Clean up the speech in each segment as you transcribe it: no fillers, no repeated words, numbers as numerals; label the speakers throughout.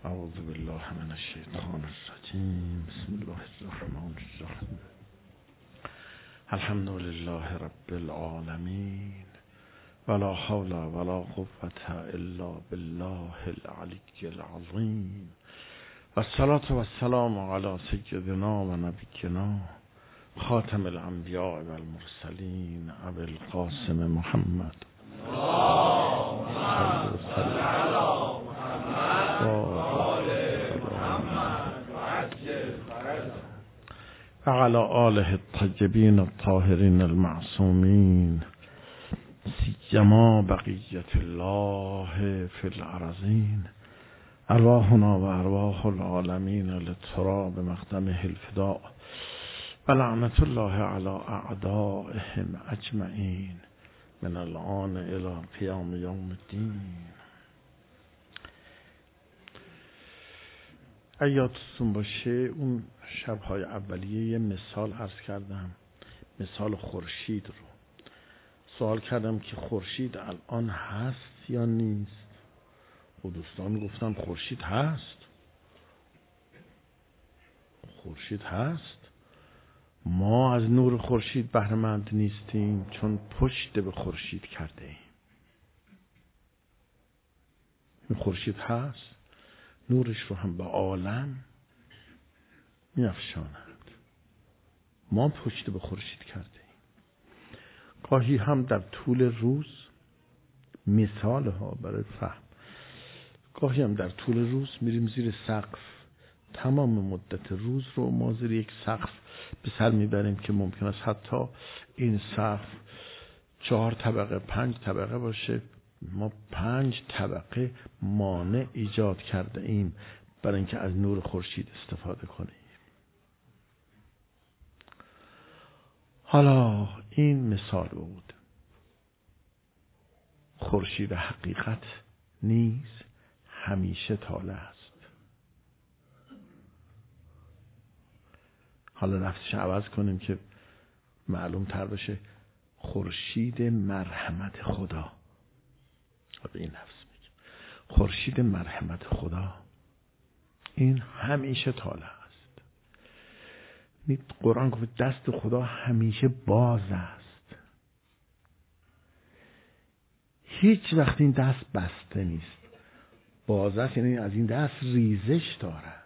Speaker 1: اعوذ بالله من الشیطان الرجیم. بسم الله الرحمن الرحیم. الحمد لله رب العالمین ولا حول ولا قوة الا بالله العلی العظیم و الصلاة و السلام علی سیدنا و نبینا خاتم الانبیاء و المرسلین ابی القاسم محمد و علی آله الطیبین الطاهرین المعصومین سیما بقیت الله فی الارضین ارواحنا و ارواح العالمین للتراب مقدمه الفداء و لعنت الله علی اعدائهم اجمعین من الان الی قیام یوم الدین. یادتون باشه اون شب‌های اولیه یه مثال عرض کردم، مثال خورشید رو. سوال کردم که خورشید الان هست یا نیست؟ و دوستان گفتم خورشید هست. خورشید هست. ما از نور خورشید بهره مند نیستیم چون پشت به خورشید کرده ایم. این خورشید هست، نورش رو هم به عالم می‌افشاند. ما پشت به خورشید کرده ایم. گاهی هم در طول روز، مثال ها برای فهم، گاهی هم در طول روز میریم زیر سقف. تمام مدت روز رو ما زیر یک سقف به سر میبریم که ممکن است حتی این سقف 4 طبقه 5 طبقه باشه. ما 5 طبقه مانع ایجاد کرده ایم برای اینکه از نور خورشید استفاده کنیم. حالا این مثال بود. خورشید حقیقت نیز همیشه طالع است. حالا لفظش عوض کنیم که معلوم تر بشه. خورشید مرحمت خدا. به این لفظ میگیم خورشید مرحمت خدا، این همیشه طالع است. قرآن گفت دست خدا همیشه باز است. هیچ وقت این دست بسته نیست. باز است یعنی از این دست ریزش دارد.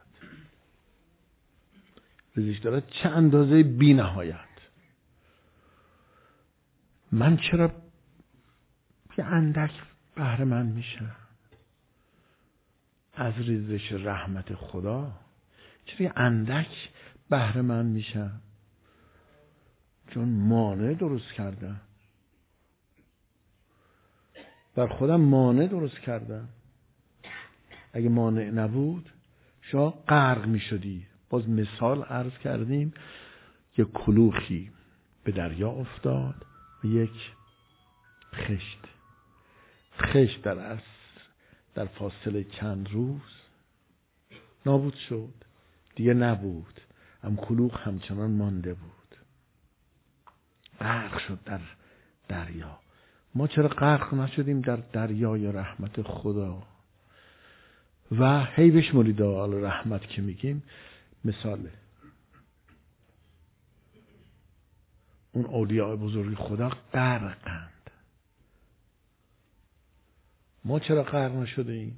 Speaker 1: ریزش دارد چه اندازه بی نهایت. من چرا یه اندک بهره مند میشم از ریزش رحمت خدا؟ چرا یه اندک بهره مند میشم؟ چون مانع درست کردم، بر خودم مانع درست کردم. اگه مانع نبود شما غرق میشدی. باز مثال عرض کردیم، یک کلوخی به دریا افتاد و یک خشت در فاصله چند روز نابود شد. دیگه نبود، اما کلوخ همچنان مانده بود. غرق شد در دریا. ما چرا غرق نشدیم در دریای رحمت خدا؟ و هی بشمرید رحمت که میگیم مثاله. اون اولیاء بزرگ خدا غرقند. ما چرا غرق نشده ایم؟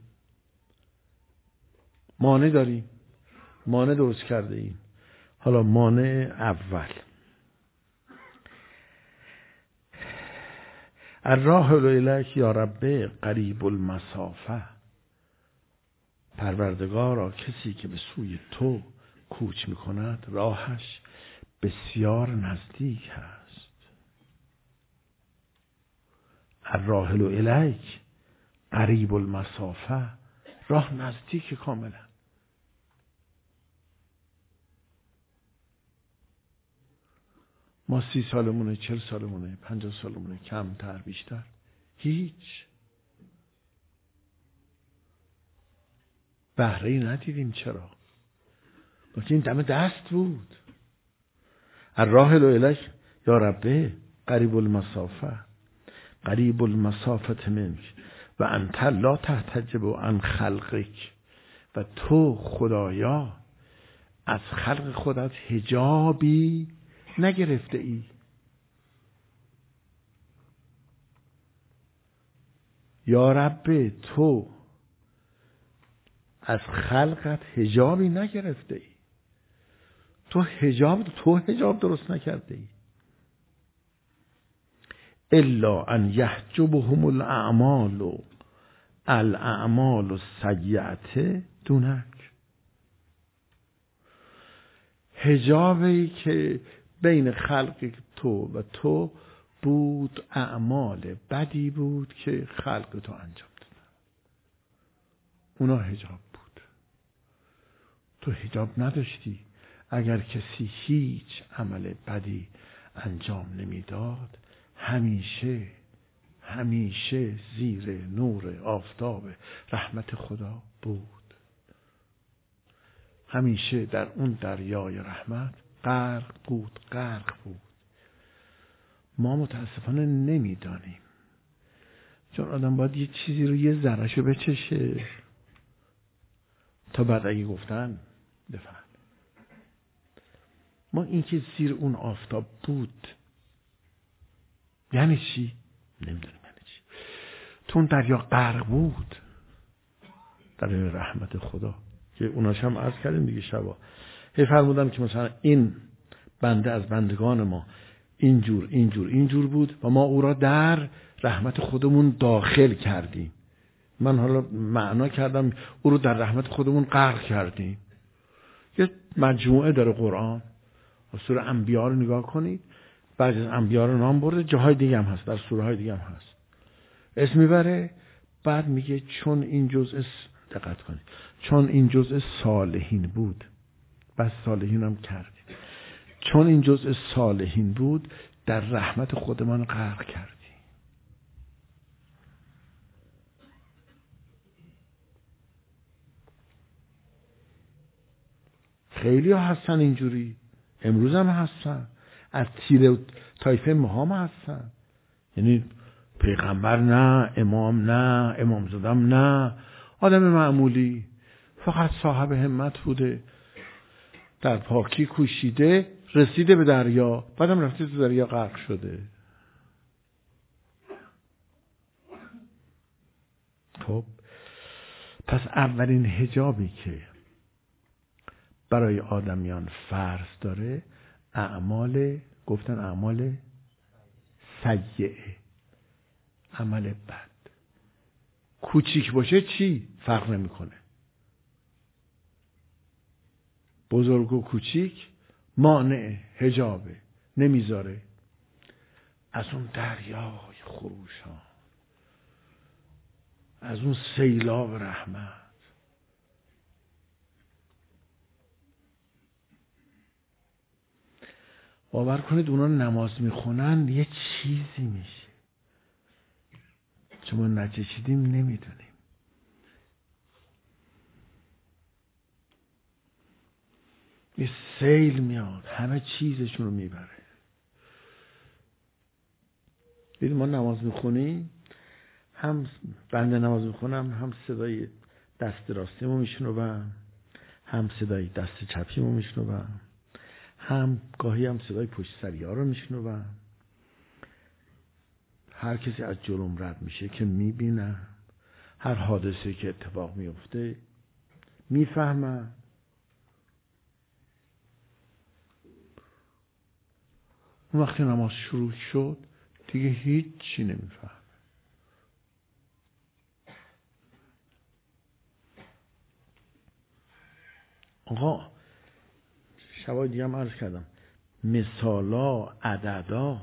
Speaker 1: مانع داریم، مانع درست کرده ایم. حالا مانع اول، الراحل الیک یا رب قریب المسافه. پروردگارا کسی که به سوی تو کوچ میکند راهش بسیار نزدیک است. الراحل الیک قریب المسافه، راه نزدیک کاملا. ما 30 سالمونه، 40 سالمونه، 50 سالمونه، کمتر بیشتر، هیچ بهره‌ای ندیدیم. چرا؟ بلکه این دم دست بود. الراحل الیک یا رب قریب المسافه، قریب المسافه منک و انت لا تحتجب عن خلقک و تو خدایا از خلق خودت حجابی نگرفته ای. یا رب تو از خلقت حجابی نگرفته ای. تو حجاب درست نکرده ای. الا ان یحجبهم الاعمال السیئه دونک. حجابی که بین خلق تو و تو بود اعمال بدی بود که خلق تو انجام دادن. اونا حجاب بود. تو حجاب نداشتی. اگر کسی هیچ عمل بدی انجام نمیداد، همیشه زیر نور آفتاب رحمت خدا بود. همیشه در اون دریای رحمت غرق بود. ما متاسفانه نمیدانیم، چون آدم باید یه چیزی رو یه ذرهشو بچشه تا بعد اگه گفتن بفهم. ما این که زیر اون آفتاب بود یعنی چی؟ نمیدونیم یعنی چی. تو اون دریا غرق بود در رحمت خدا که اوناش هم عرض کردیم دیگه شبا. فرمودن که مثلا این بنده از بندگان ما اینجور بود و ما او را در رحمت خودمون داخل کردیم. من حالا معنا کردم او رو در رحمت خودمون غرق کردیم. یه مجموعه داره قرآن. سوره انبیاء رو نگاه کنید، بعضی از انبیاء رو نام برده، جاهای دیگه هم هست، در سوره های دیگه هم هست، اسم میبره، بعد میگه چون این جزء، دقت کنید، چون این جزء صالحین بود، بس صالحین هم کردیم، چون این جزء صالحین بود در رحمت خودمان غرق کردیم. خیلی ها هستن اینجوری، امروز هم هستن، از تیر طایفه مهام هستن، یعنی پیغمبر نه، امام نه، امام زادم نه، آدم معمولی، فقط صاحب همت بوده، در پاکی کوشیده، رسیده به دریا، بعدم رفته تو دریا غرق شده. خب پس اولین حجابی که برای آدمیان فرض داره اعمال سیئه، عمل بد. کوچیک باشه چی؟ فرق نمیکنه. بزرگ و کوچیک مانع، حجابه، نمیذاره از اون دریای خروشان، از اون سیلاب رحمت. باور کنید اونا نماز میخونن یه چیزی میشه، چون ما نچشیدیم نمیدونیم. یه سیل میاد همه چیزشون رو میبره. دیدیم ما نماز میخونیم، هم بنده نماز میخونم، هم صدای دست راستیمو میشنوم، هم صدای دست چپیمو میشنوم، هم گاهی هم صدای پشت سریا رو میشنوم. هر کسی از جلوم رد میشه که میبینم، هر حادثه که اتفاق میفته میفهمم. اون وقتی نماز شروع شد دیگه هیچی نمیفهم. آقا شبای دیگه هم عرض کردم، مثالا، عددا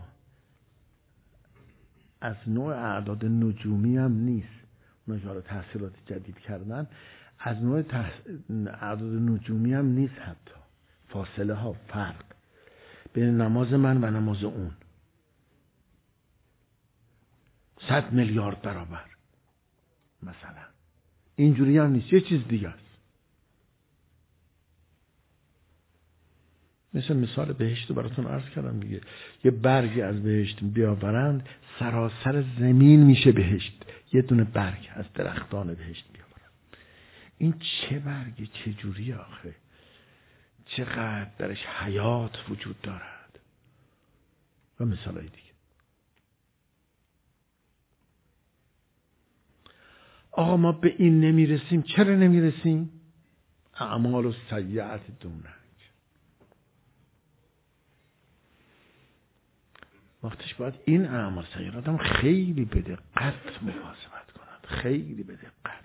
Speaker 1: از نوع اعداد نجومی هم نیست. اونها تحصیلات جدید کردن، از نوع اعداد نجومی هم نیست. حتی فاصله ها، فرق بین نماز من و نماز اون 100 میلیارد برابر مثلا. اینجوری هم نیست، یه چیز دیگه است. مثال بهشت رو براتون عرض کردم دیگه. یه برگی از بهشت بیاورند سراسر زمین میشه بهشت. یه دونه برگ از درختان بهشت بیاورند. این چه برگه، چه جوری آخه، چقدر درش حیات وجود دارد و مثالای دیگه. آقا ما به این نمیرسیم. چرا نمیرسیم؟ اعمال و سیئات دونک. وقتش باید این اعمال سیئات آدم خیلی به دقت محاسبت کند، خیلی به دقت.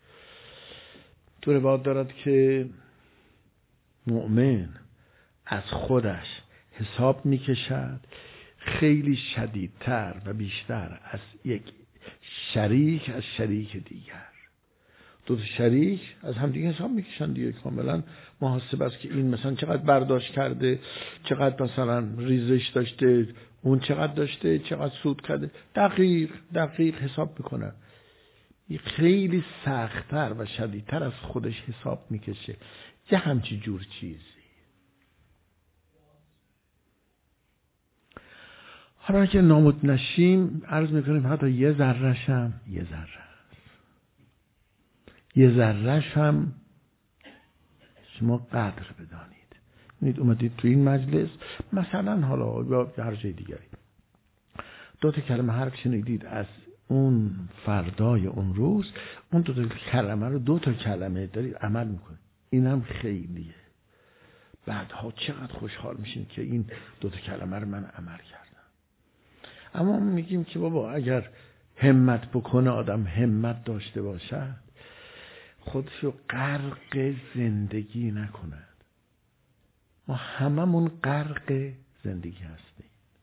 Speaker 1: تو روایت دارد که مؤمن از خودش حساب میکشد خیلی شدیدتر و بیشتر از یک شریک از شریک دیگر. دو تا شریک از هم دیگه حساب میکشن دیگه، کاملا محاسبه است که این مثلا چقدر برداشت کرده، چقدر مثلا ریزش داشته، اون چقدر داشته، چقدر سود کرده، دقیق حساب میکنن. خیلی سخت‌تر و شدیدتر از خودش حساب میکشه یه همچی جور چیزی. حالا که نامود نشیم عرض میکنیم حتی یه ذره‌ش هم شما قدر بدانید. می‌بینید اومدید تو این مجلس مثلا حالا یا هر جای دیگری دو تا کلمه حرف شنیدید از اون فردای اون روز، اون دو تا کلمه رو دو تا کلمه دارید عمل میکنید، این هم خیلیه. بعدها چقدر خوشحال میشین که این دو تا کلمه رو من عمل کردم. اما میگیم که بابا اگر همت بکنه آدم، همت داشته باشد، خودشو غرق زندگی نکند. ما هممون غرق زندگی هستیم.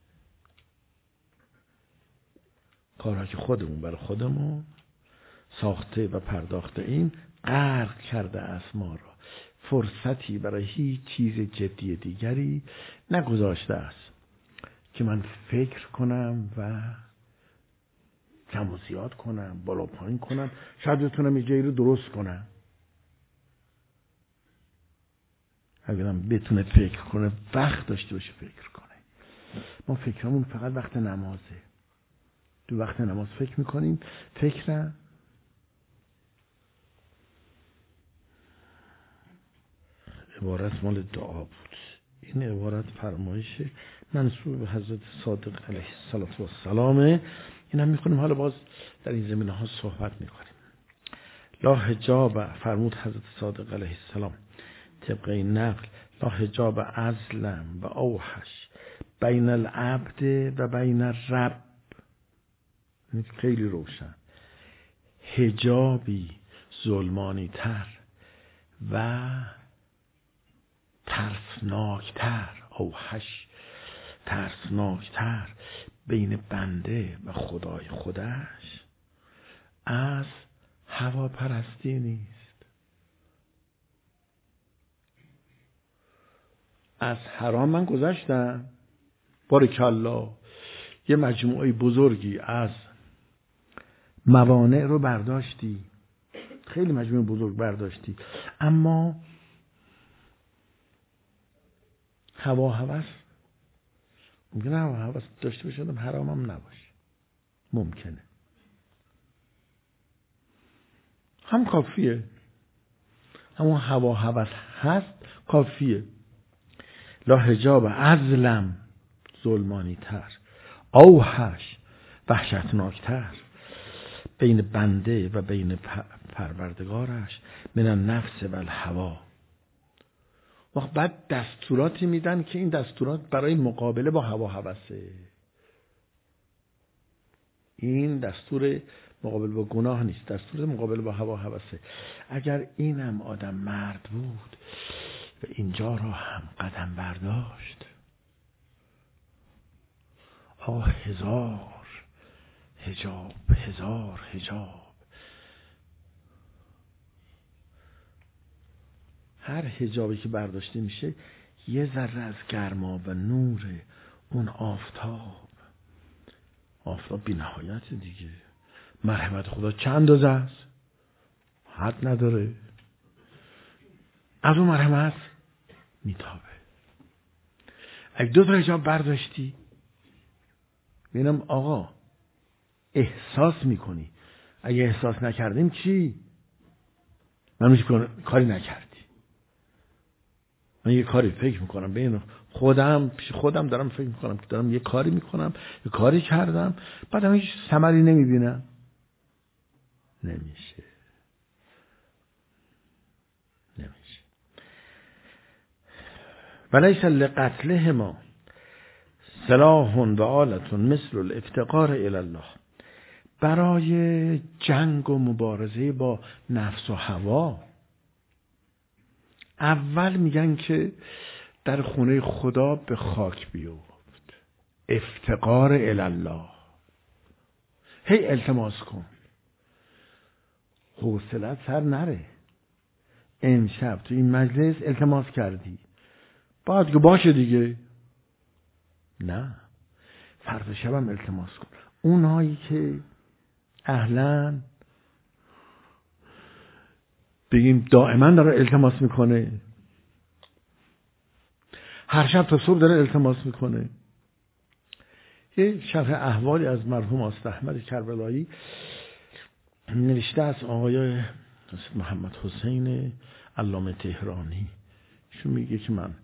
Speaker 1: کارها که خودمون برای خودمون ساخته و پرداخته ایم غرق کرده است ما را. فرصتی برای هیچ چیز جدی دیگری نگذاشته است که من فکر کنم و کم و زیاد کنم، بالا پایین کنم، شاید بتونم یه جایی رو درست کنم. اگرم بتونه فکر کنه، وقت داشته باشه فکر کنه. ما فکرمون فقط وقت نمازه. تو وقت نماز فکر میکنیم. فکرم عبارت مال دعا بود. این عبارت فرمایش منسوب به حضرت صادق علیه السلام. این هم میخونیم، حالا باز در این زمینه ها صحبت میکنیم. لا حجاب، فرمود حضرت صادق علیه السلام طبق این نقل، لا حجاب ازلم و اوحش بین العبد و بین الرب. خیلی روشن. حجابی ظلمانی تر و ترسناکتر، اوحش ترسناکتر بین بنده و خدای خودش از هواپرستی نیست. از حرام من گذشتم، بارکالله، یه مجموعه بزرگی از موانع رو برداشتی، خیلی مجموعه بزرگ برداشتی، اما هوا هوس ممکنه هوا هوس داشته باشم، حرام هم نباشه، ممکنه، هم کافیه. همون هوا هوس هست، کافیه. لا حجاب ازلم، ظلمانی تر، اوحش وحشتناکتر بین بنده و بین پروردگارش من النفس و الهوا. وقت بعد دستوراتی میدن که این دستورات برای مقابله با هوا هوسه. این دستور مقابله با گناه نیست، دستور مقابله با هوا هوسه. اگر اینم آدم مرد بود و اینجا را هم قدم برداشت، هزار حجاب. هر حجابی که برداشته میشه یه ذره از گرما و نور اون آفتاب بی نهایت دیگه. مرحمت خدا چند اندازه است؟ حد نداره. از اون مرحمت میتابه. اگه دو تا حجاب برداشتی، ببینم آقا احساس میکنی. اگه احساس نکردیم چی؟ من میگم کاری نکردی. من یه کاری فکر میکنم بین خودم دارم فکر میکنم که دارم یه کاری میکنم، یه کاری کردم، بعدم هیچ ثمری نمیبینم. نمیشه. ولیس لقتلهما سلاح و آلة مثل الافتقار الی الله. برای جنگ و مبارزه با نفس و هوا اول میگن که در خونه خدا به خاک بیفت، افتقار الی الله، هی التماس کن، حوصله‌ات سر نره. امشب تو این مجلس التماس کردی، باید که باشه دیگه، نه، فردا شبم التماس کن. اونهایی که اهلاً بگیم دائما داره التماس میکنه، هر شب تا صبح داره التماس میکنه. یه شرح احوالی از مرحوم آست احمد کربلایی نوشته از آقای محمد حسین علامه تهرانی. شو میگه که من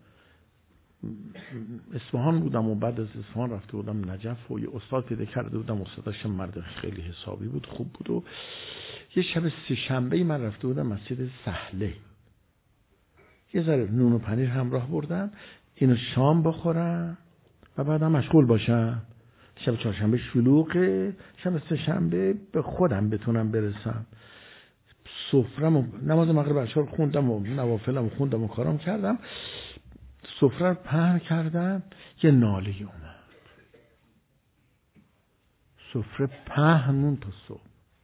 Speaker 1: اصفهان بودم و بعد از اصفهان رفته بودم نجف و یه استاد پیدا کرده بودم. استادش مرد خیلی حسابی بود، خوب بود. و یه شب سه‌شنبه من رفته بودم مسجد سهله، یه ذره نون و پنیر همراه بردم، اینو شام بخورم و بعدم مشغول باشم. شب چهارشنبه شلوغه، شب سه‌شنبه به خودم بتونم برسم. سفرم و نماز مغرب عشا خوندم و نوافلم خوندم و کارام کردم، سفره رو پهن کردم، یه ناله اومد، سفره پهنون تا صبح.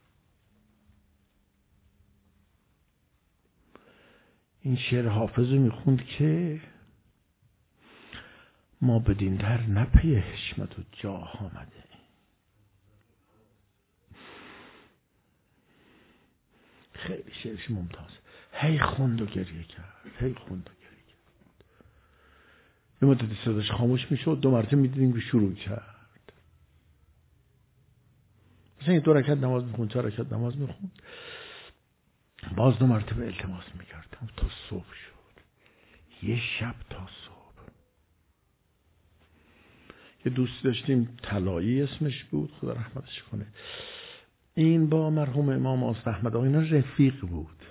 Speaker 1: این شعر حافظ رو میخوند که ما بدین در نپی حشمت و جاه آمده. خیلی شعرش ممتاز. هی خوند و گریه کرد، هی خوند و گریه کرد. یه مدتی صداش خاموش میشد، 2 مرتبه میدیدیم که شروع کرد. مثلا 2 رکعت نماز میخوند، 4 رکعت نماز میخوند، باز 2 مرتبه التماس میکردم تا صبح شد. یه شب تا صبح. یه دوست داشتیم طلایی اسمش بود، خدا رحمتش کنه. این با مرحوم امام آست احمد آقا اینا رفیق بود.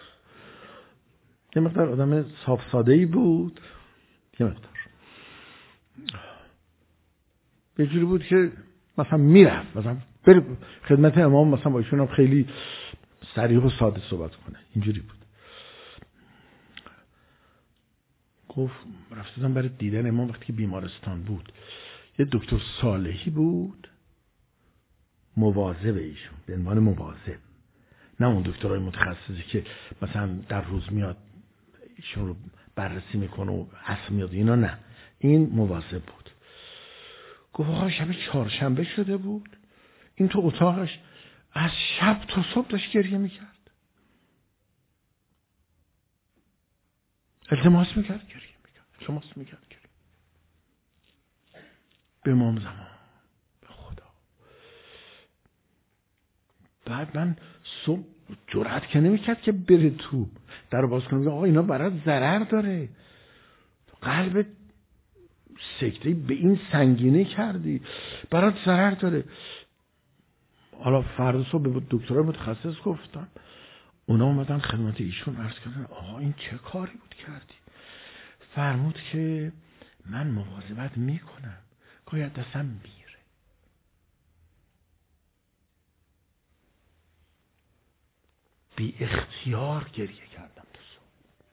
Speaker 1: یه مقدار آدم صاف ساده‌ای بود، یه مقدار یه جوری بود که مثلا میرفت مثلا بره خدمت امام، مثلا با ایشون هم خیلی صریح و ساده صحبت کنه، اینجوری بود. گفت رفتم برای دیدن امام وقتی که بیمارستان بود. یه دکتر صالحی بود مواظب ایشون، به عنوان مواظب، نه اون دکترای متخصصی که مثلا در روز میاد ایشون رو بررسی میکنه و اصل میاد اینا، نه، این مواظب بود. گفت آقا شب چهارشنبه شده بود، این تو اتاقش از شب تا صبح داشت گریه میکرد، التماس میکرد گریه میکرد، التماس میکرد گریه. به امام زمان، به خدا. بعد من صبح جرأت که نمیکرد که بره تو در باز کنه، آقا اینا برات ضرر داره، قلب سکته به این سنگینه کردی، برات ضرر داره. حالا فردا صبح به دکترای متخصص گفتم، اونا اومدن خدمت ایشون عرض کردن آقا این چه کاری بود کردی؟ فرمود که من مواظبت میکنم، گاهی دستم میره. بی اختیار گریه کردم تو صبح.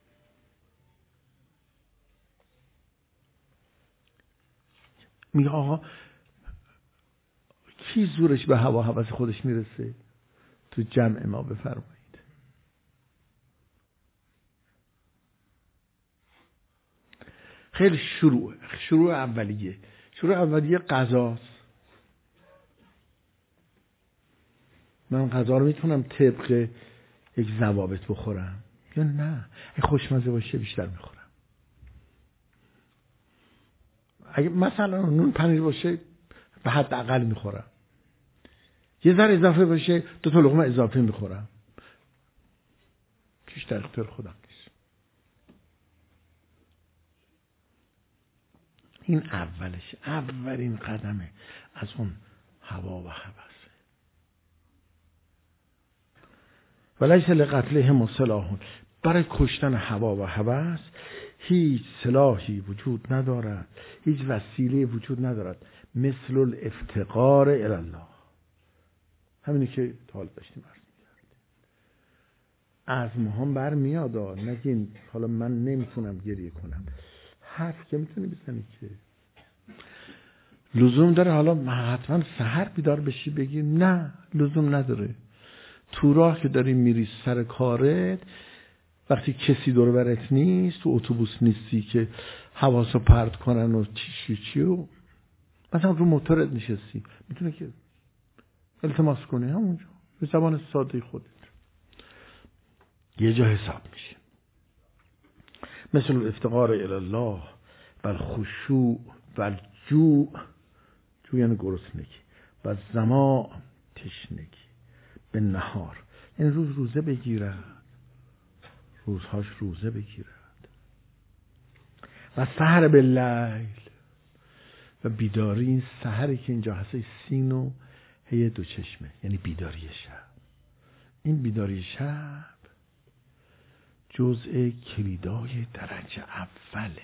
Speaker 1: میگه آقا کی زورش به هوا هوس خودش میرسه؟ تو جمع ما بفرمایید. خیلی شروع اولیه غذاست. من غذا رو میتونم طبق یک ضوابط بخورم یا نه؟ اگه خوشمزه باشه بیشتر میخورم. اگه مثلا نون پنیر باشه به حد اقل میخورم. یه ذره اضافه باشه 2 تا لقمه اضافه میخورم. توش در اختیار خودم نیست. این اولش، اولین قدمه از اون هوا و هوس. ولیس لقتلهم سلاح، برای کشتن هوا و هوس هیچ سلاحی وجود ندارد، هیچ وسیله وجود ندارد مثل الافتقار الی الله. همینی که تا حالا داشتیم عرض می‌کردیم. از ماهم برمیاد نگین حالا من نمیتونم گریه کنم، حرف که میتونی بزنی که لزوم داره حالا حتما سحر بیدار بشی بگی نه، لزوم نداره. تو راه که داری میری سر کارت، وقتی کسی دور برت نیست، تو اتوبوس نیستی که حواسو پرت کنن و چی و مثلا رو موتورت نشستی، میتونه که التماس کنی همونجا به زبان ساده خودت یه جا حساب میشه. مثل الافتقار الی الله و الخشوع و الجوع، جوع یعنی گرسنگی، و ظما تشنگی، به نهار یعنی روزه بگیرد، روزهاش روزه بگیرد، و سحر باللیل و بیداری. این سحری که اینجا هست سین و هی دو چشمه یعنی بیداری شب. این بیداری شب جزء کلیدای درجه اوله.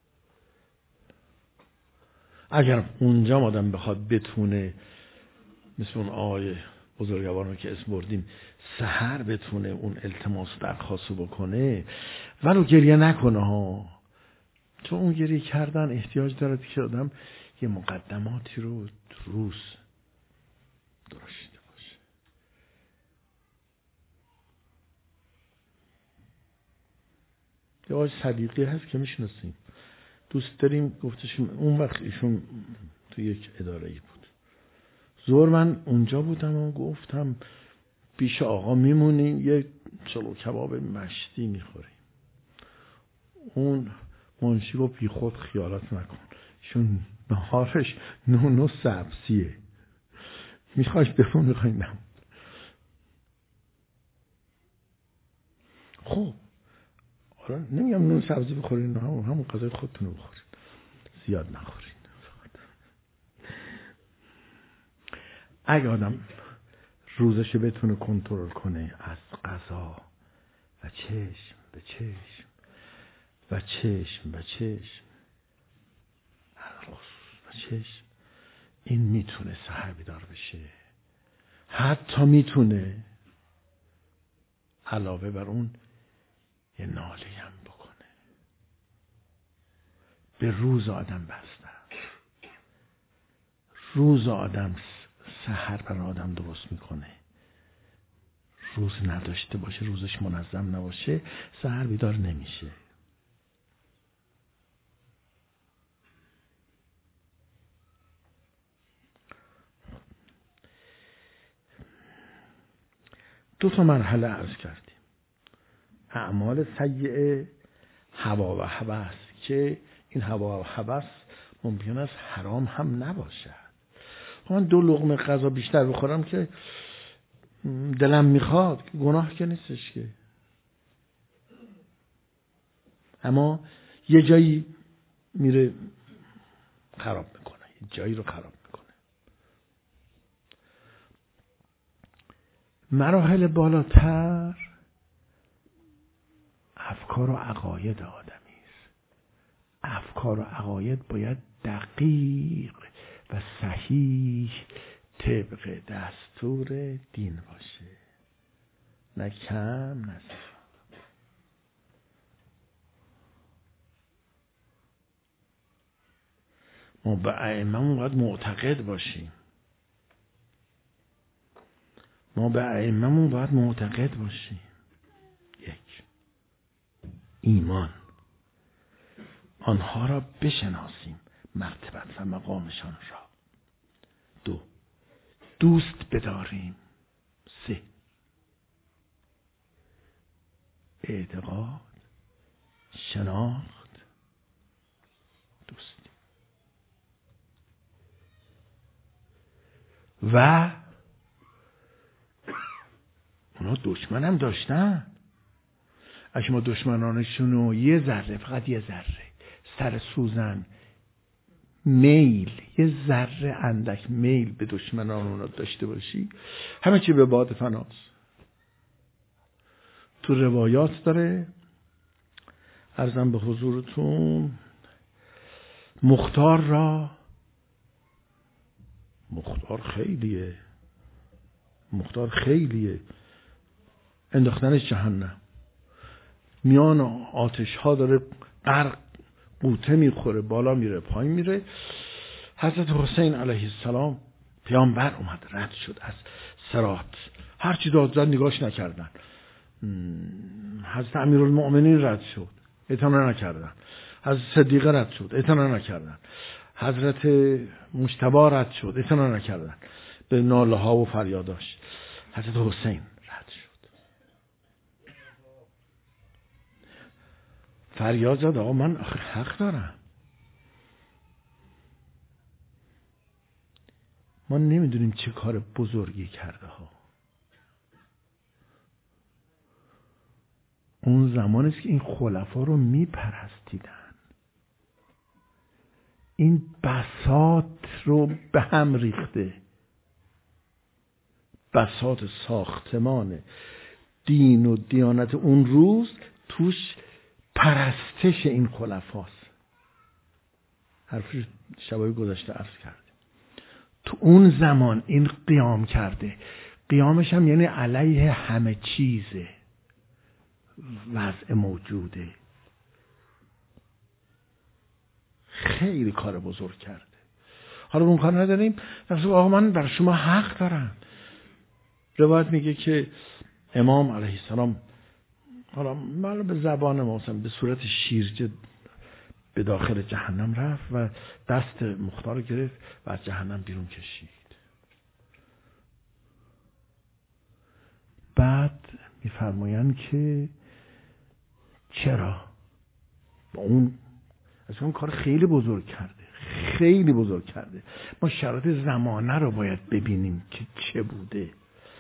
Speaker 1: اگر اونجا آدم بخواد بتونه مثل اون آقای بزرگواران که اسم بردیم سحر بتونه اون التماس درخواست بکنه ولو گریه نکنه ها، چون اون گریه کردن احتیاج داره که آدم یه مقدماتی رو روز داشته باشه. یه آقای صدیقی هست که میشناسیم، دوست داریم، گفتش اون وقت ایشون تو یک اداره ای بود. زور من اونجا بودم و گفتم پیش آقا میمونیم یه چلو کباب مشتی میخوریم. اون منشی گفت بی خود خیالات نکن، چون نهارش نون سبزیه، میخواش بفون میخوای نمون. خب آره نمیگم نون سبزی بخورین، همون غذای خودتون رو بخورین، زیاد نخورین. اگه آدم روزش بتونه کنترل کنه از غذا و چشم به چشم و چشم به چشم و چشم، این میتونه سحر بیدار بشه. حتی میتونه علاوه بر اون یه ناله هم بکنه. به روز آدم بسته، روز آدم سحر بر آدم درست میکنه. روز نداشته باشه، روزش منظم نباشه، سحر بیدار نمیشه. دو تا مرحله عرض کردیم. اعمال سیئه، هوا و هوس، که این هوا و هوس ممکن است حرام هم نباشد. من 2 لقمه غذا بیشتر بخورم که دلم میخواد، گناه که نیستش که، اما یه جایی میره خراب میکنه، یه جایی رو خراب میکنه. مراحل بالاتر افکار و عقاید آدمی است. افکار و عقاید باید دقیق و صحیح طبق دستور دین باشه، نه کم نه زیاد. ما به ائمه‌مون باید معتقد باشیم. یک، ایمان، آنها را بشناسیم، مرتبت و مقامشان را. 2، دوست بداریم. 3، اعتقاد، شناخت، دوستی. و اونا دشمن هم داشتن. شما دشمنانشون رو یه ذره، فقط یه ذره سر سوزن میل، یه ذره اندک میل به دشمنان اونا داشته باشی، همه چی به باد فناست. تو روایات داره، عرضم به حضورتون، مختار خیلیه انداختنش جهنم، میان آتش ها داره غرق، قوطه میخوره، بالا میره پایین میره. حضرت حسین علیه السلام پیامبر اومد رد شد از صراط، هرچی داد زد نگاش نکردن. حضرت امیرالمؤمنین رد شد، اعتنا نکردن. حضرت صدیقه رد شد، اعتنا نکردن. حضرت مجتبی رد شد، اعتنا نکردن به ناله ها و فریاداش. حضرت حسین رد شد، فریاد زد آقا من حق دارم. ما نمیدونیم چه کار بزرگی کرده ها. اون زمان است که این خلفا رو میپرستیدن، این بساط رو به هم ریخته، بساط ساختمان دین و دیانت اون روز توش پرستش این خلفاست. حرفش شبای گذشته عرض کردیم. تو اون زمان این قیام کرده، قیامش هم یعنی علیه همه چیزه، وضع موجوده. خیلی کار بزرگ کرده. حالا اون کار نداریم، آقا من برای شما حق دارم. روایت میگه که امام علیه السلام، حالا من به زبان ما به صورت شیرجه به داخل جهنم رفت و دست مختار گرفت و از جهنم بیرون کشید. بعد میفرمایند که چرا؟ اون از اون کار خیلی بزرگ کرده. ما شرایط زمانه رو باید ببینیم که چه بوده.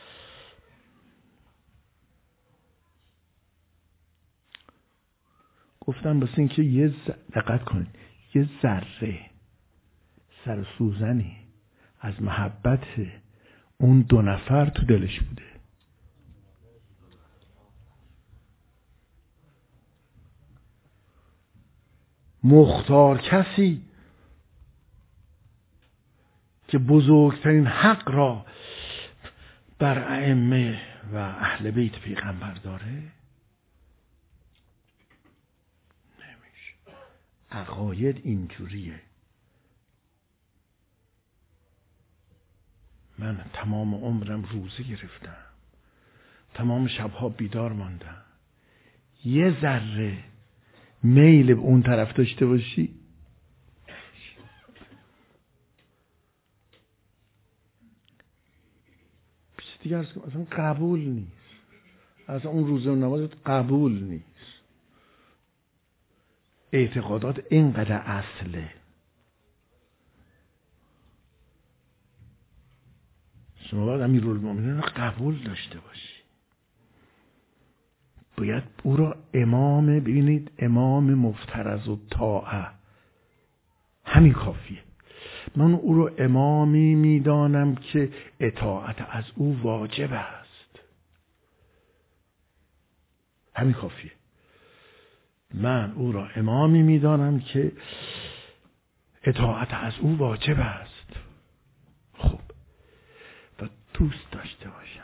Speaker 1: گفتم بس این که دقت کنید، یه ذره سر سوزنی از محبت اون دو نفر تو دلش بوده. مختار کسی که بزرگترین حق را بر ائمه و اهل بیت پیغمبر داره نمیشه. عقاید اینجوریه. من تمام عمرم روزه گرفتم، تمام شبها بیدار ماندم. یه ذره میل به اون طرف داشته باشی، بیشتر دیگه اصلا قبول نیست. اصلا اون روزه و نمازت قبول نیست. اعتقادات اینقدر اصله. شما باید امیرالمؤمنین رو قبول داشته باشی. باید او را امام، ببینید امام مفترض و طاعه، همین کافیه. من او رو امامی میدانم که اطاعت از او واجب است، همین کافیه. من او را امامی میدانم که اطاعت از او واجب است. خب و دوست داشته باشم.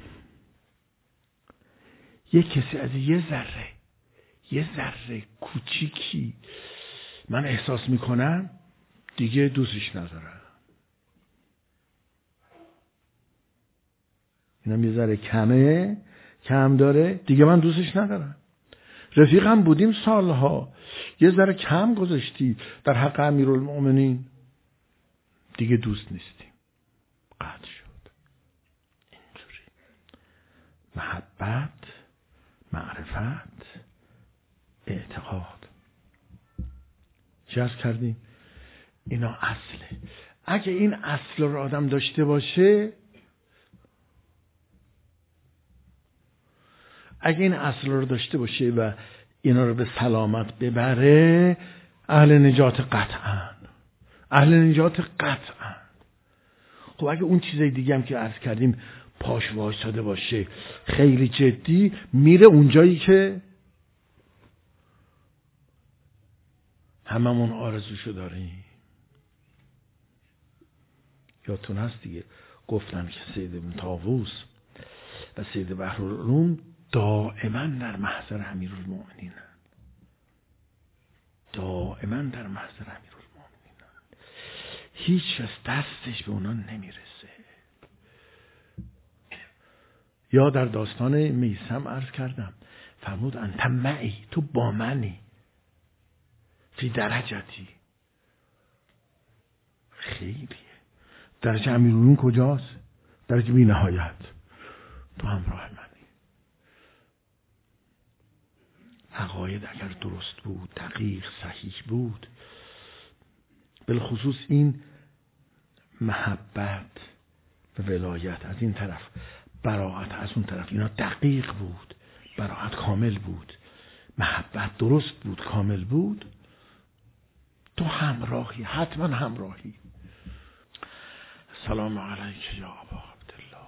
Speaker 1: یک کسی از یه ذره کوچیکی من احساس میکنم دیگه دوستش ندارم. اینم یه ذره کم داره دیگه من دوستش ندارم. رفیقم بودیم سالها، یه ذره کم گذاشتی در حق امیرالمؤمنین، دیگه دوست نیستیم. قطع شد. اینجوری محبت، معرفت، اعتقاد. چه عرض کردیم؟ اینا اصله. اگه این اصل رو آدم داشته باشه، اگه این اصل رو داشته باشه و اینا رو به سلامت ببره، اهل نجات قطعا. اهل نجات قطعا. خب اگه اون چیزای دیگه هم که عرض کردیم پاش وایساده باشه خیلی جدی، میره اونجایی که هممون آرزوشو داریم. یادتون هست دیگه گفتم که سید ابن طاووس و سید بحرالعلوم دائما در محضر امیرالمؤمنین، دائما در محضر امیرالمؤمنین، هیچ کس دستش به اونا نمیرسه. یا در داستان میثم عرض کردم فرمود انت معی، تو با منی، فی درجتی. خیلیه. درجه امیرالمؤمنین کجاست؟ درجه بی نهایت. تو همراه منی. عقاید اگر درست بود، دقیق، صحیح بود، بالخصوص این محبت و ولایت از این طرف، براءت از اون طرف، اینا دقیق بود، براءت کامل بود، محبت درست بود، کامل بود، تو همراهی، حتما همراهی. سلام علیک یا ابا عبدالله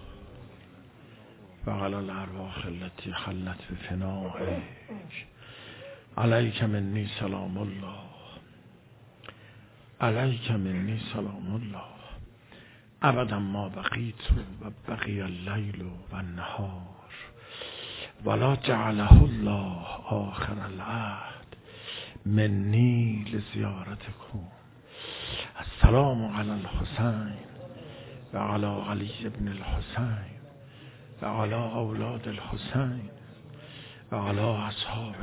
Speaker 1: و علی الارواح التي حلت بفنائک، علیک منی سلام الله، علیک منی سلام الله، ابدا ما بقیت و بقی اللیل و النهار ولا جعله الله آخر العهد منی لزیارتکم. السلام علی الحسین و علی علی ابن الحسین و علی اولاد الحسین و علی اصحاب